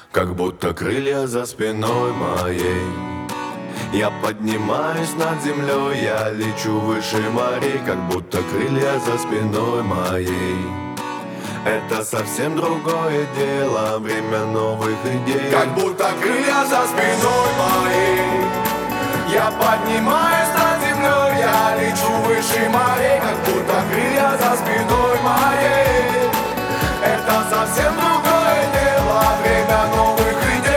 Как будто крылья за спиной моей. Я поднимаюсь над землей, я лечу выше морей. Как будто крылья за спиной моей. Это совсем другое дело, время новых идей. Как будто крылья за спиной моей. Я поднимаюсь над землей, я лечу выше морей. Как будто крылья за спиной моей. Это совсем другое дело, время новых идей.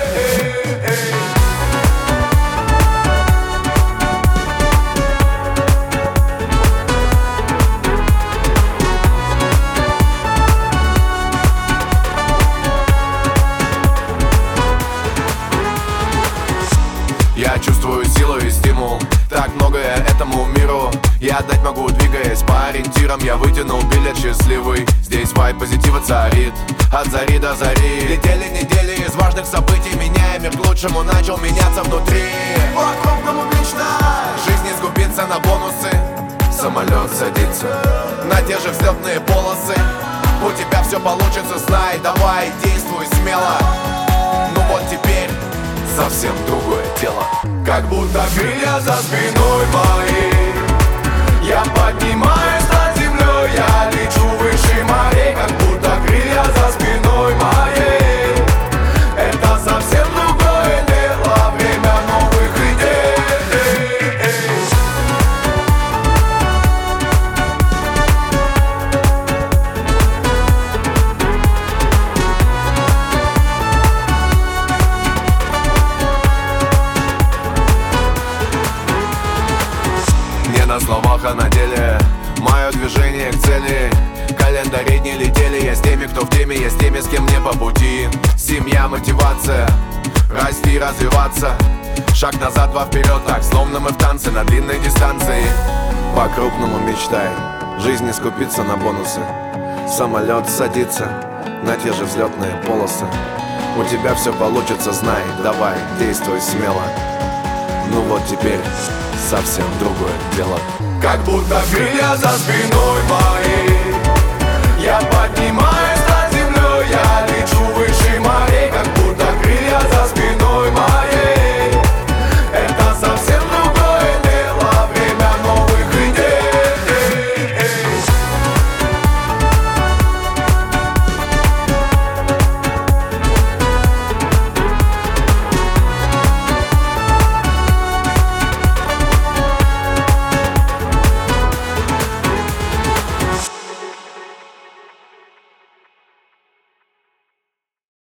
Я чувствую силу и стимул, так многое этому миру я отдать могу, двигаясь по ориентирам. Я вытянул билет счастливый, здесь вайб позитива царит от зари до зари. Летели недели из важных событий, меняя мир к лучшему, начал меняться внутри. По-крупному мечтать, жизнь не скупится на бонусы. Самолет садится на те же взлетные полосы. У тебя все получится, знай, давай, действуй смело. Ну вот теперь совсем другое дело. Как будто крылья за спиной моей. Я поднимаюсь над землей, я лечу выше морей. Как будто крылья за спиной моей. Это совсем другое дело, время новых идей. На словах, а на деле мое движение к цели. Календари не летели, я с теми, кто в теме, я с теми, с кем не по пути. Семья, мотивация, расти, развиваться. Шаг назад, два вперед, так, словно мы в танце на длинной дистанции. По-крупному мечтай, жизнь не скупится на бонусы. Самолет садится на те же взлетные полосы. У тебя все получится, знай, давай, действуй смело. Ну вот теперь совсем другое дело. Как будто крылья за спиной моей. Я поднимаюсь